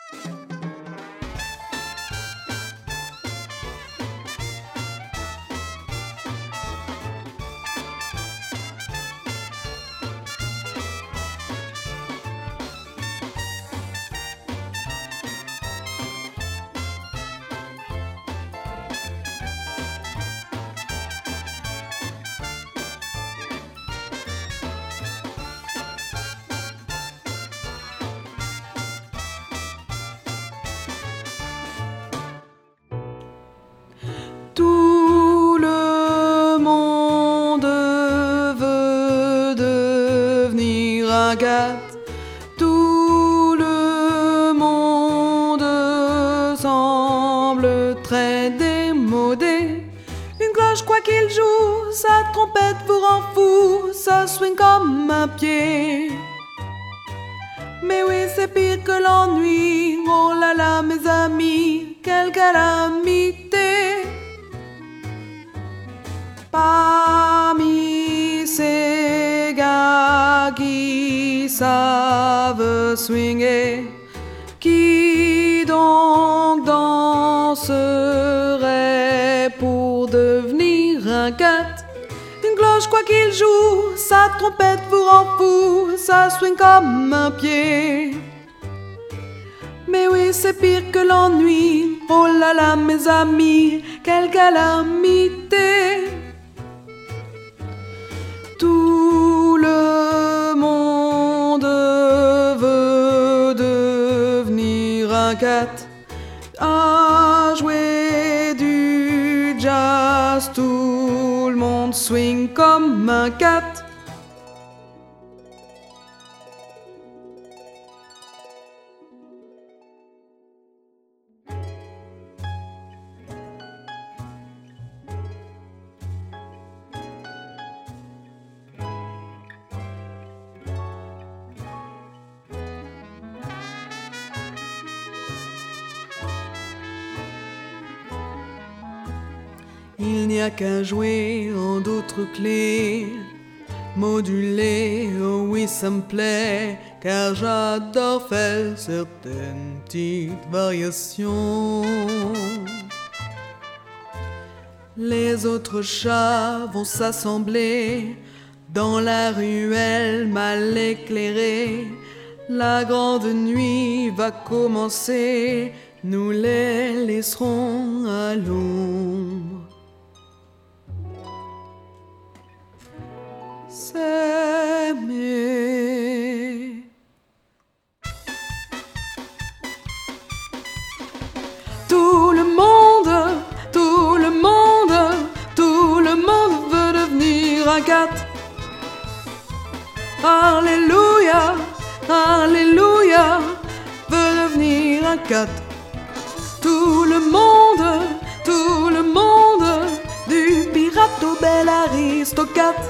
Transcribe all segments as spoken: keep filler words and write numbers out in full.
Tout le monde veut devenir un gâte. Tout le monde semble très démodé. Une cloche, quoi qu'il joue, sa trompette vous rend fou, ça swing comme un pied. Mais oui, c'est pire que l'ennui. Oh là là, mes amis, quelle calamité. Parmi ces gars qui savent swinger, qui donc danserait pour devenir un gâte? Une cloche, quoi qu'il joue, sa trompette vous rend fou, ça swing comme un pied. Mais oui, c'est pire que l'ennui. Oh là là, mes amis, quelle calamité. Tout le monde veut devenir un gâte, à jouer du jazz, tout le monde swing comme un gâte. Il n'y a qu'à jouer en d'autres clés, moduler, oh oui ça me plaît, car j'adore faire certaines petites variations. Les autres chats vont s'assembler dans la ruelle mal éclairée. La grande nuit va commencer, nous les laisserons à l'ombre. S'aimer. Tout le monde, tout le monde, tout le monde veut devenir un gâte. Alléluia, alléluia, veut devenir un gâte. Tout le monde, tout le monde, du pirate au bel aristocrate.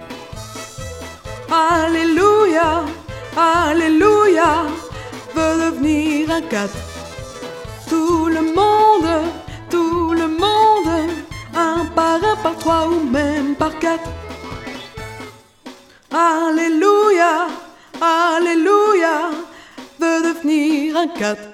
Alléluia, alléluia, veut devenir un gâte. Tout le monde, tout le monde, un par un, par trois ou même par quatre. Alléluia, alléluia, veut devenir un gâte.